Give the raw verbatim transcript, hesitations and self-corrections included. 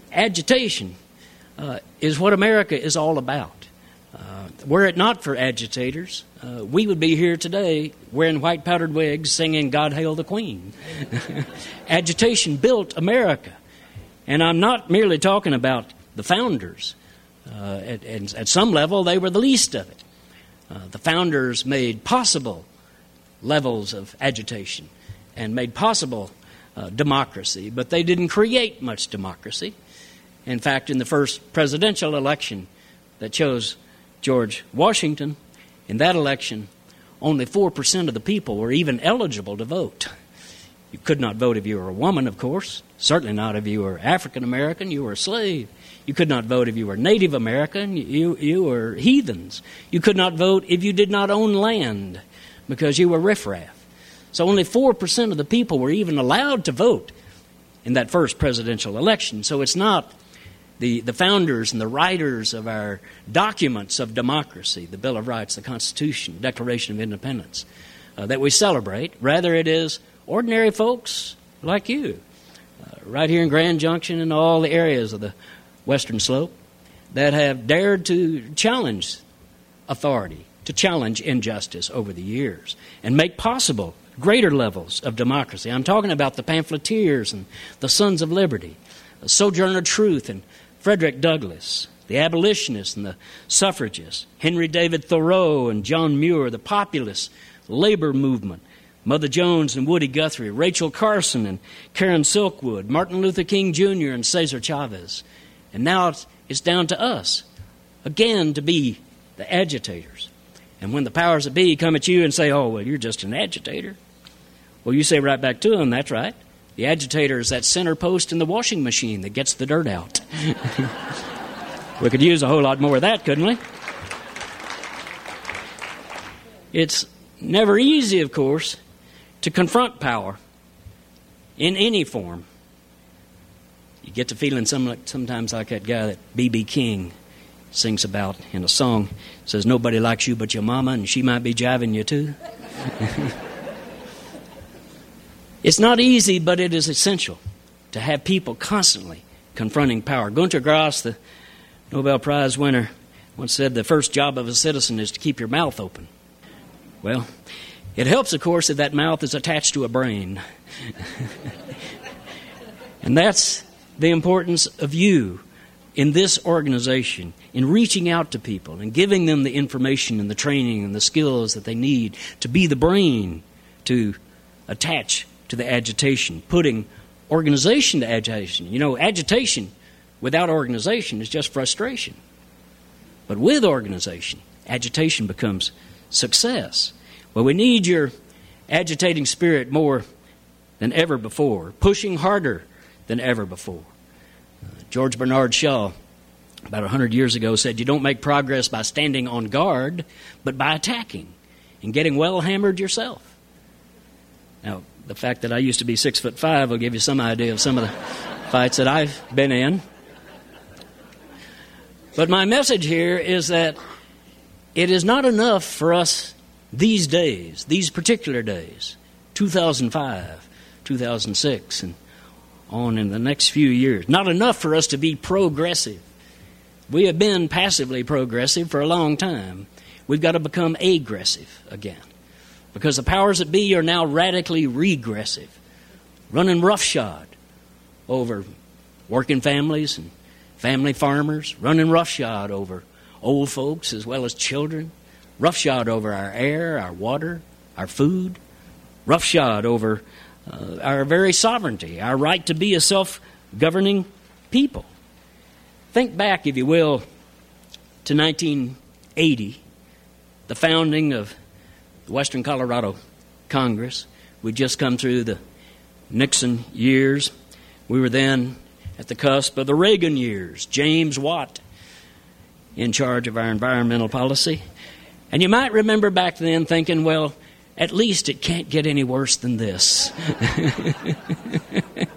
agitation uh, is what America is all about. Uh, were it not for agitators, uh, we would be here today wearing white powdered wigs singing God Hail the Queen. Agitation built America. And I'm not merely talking about the founders. Uh, at, at, at some level, they were the least of it. Uh, the founders made possible levels of agitation and made possible uh, democracy, but they didn't create much democracy. In fact, in the first presidential election that chose George Washington, in that election, only four percent of the people were even eligible to vote. You could not vote if you were a woman, of course. Certainly not if you were African American, you were a slave. You could not vote if you were Native American, you, you were heathens. You could not vote if you did not own land because you were riffraff. So only four percent of the people were even allowed to vote in that first presidential election. So it's not the, the founders and the writers of our documents of democracy, the Bill of Rights, the Constitution, the Declaration of Independence, uh, that we celebrate. Rather, it is ordinary folks like you, uh, right here in Grand Junction and all the areas of the Western Slope, that have dared to challenge authority, to challenge injustice over the years, and make possible greater levels of democracy. I'm talking about the pamphleteers and the Sons of Liberty, the Sojourner Truth and Frederick Douglass, the abolitionists and the suffragists, Henry David Thoreau and John Muir, the populist labor movement, Mother Jones and Woody Guthrie, Rachel Carson and Karen Silkwood, Martin Luther King Junior and Cesar Chavez. And now it's, it's down to us, again, to be the agitators. And when the powers that be come at you and say, oh, well, you're just an agitator, well, you say right back to them, that's right. The agitator is that center post in the washing machine that gets the dirt out. We could use a whole lot more of that, couldn't we? It's never easy, of course, to confront power in any form. You get to feeling some, sometimes like that guy that B B King sings about in a song. It says, nobody likes you but your mama, and she might be jiving you too. It's not easy, but it is essential to have people constantly confronting power. Günter Grass, the Nobel Prize winner, once said the first job of a citizen is to keep your mouth open. Well, it helps, of course, if that mouth is attached to a brain. And that's the importance of you in this organization, in reaching out to people and giving them the information and the training and the skills that they need to be the brain to attach to the agitation, putting organization to agitation. You know, agitation without organization is just frustration. But with organization, agitation becomes success. Well, we need your agitating spirit more than ever before, pushing harder than ever before. Uh, George Bernard Shaw, about one hundred years ago, said, you don't make progress by standing on guard, but by attacking and getting well hammered yourself. Now, the fact that I used to be six foot five will give you some idea of some of the fights that I've been in. But my message here is that it is not enough for us these days, these particular days, two thousand five, two thousand six, and on in the next few years. Not enough for us to be progressive. We have been passively progressive for a long time. We've got to become aggressive again. Because the powers that be are now radically regressive, running roughshod over working families and family farmers, running roughshod over old folks as well as children, roughshod over our air, our water, our food, roughshod over uh, our very sovereignty, our right to be a self-governing people. Think back, if you will, to nineteen eighty, the founding of the Western Colorado Congress. We'd just come through the Nixon years. We were then at the cusp of the Reagan years. James Watt in charge of our environmental policy. And you might remember back then thinking, well, at least it can't get any worse than this.